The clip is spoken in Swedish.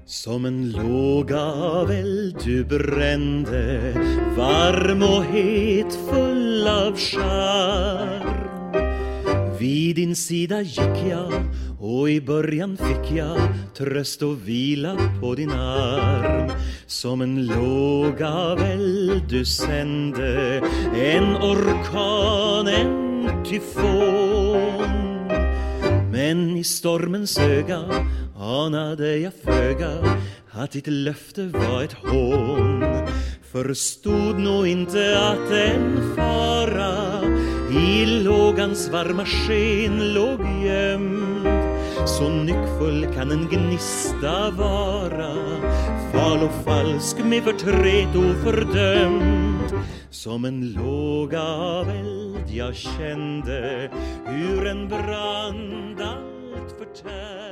Som en låga väl du brände, varm och het, full av charm. Vid din sida gick jag, och i början fick jag tröst och vila på din arm. Som en låga väl du sände, en orkan, en tyfon. Men i stormens öga anade jag föga att ditt löfte var ett hån. Förstod nog inte att en fara i lågans varma sken låg gömd. Så nyckfull kan en gnista vara, fal och falsk med förtret ofördömd. Som en låga väld jag kände hur en brand allt förtär.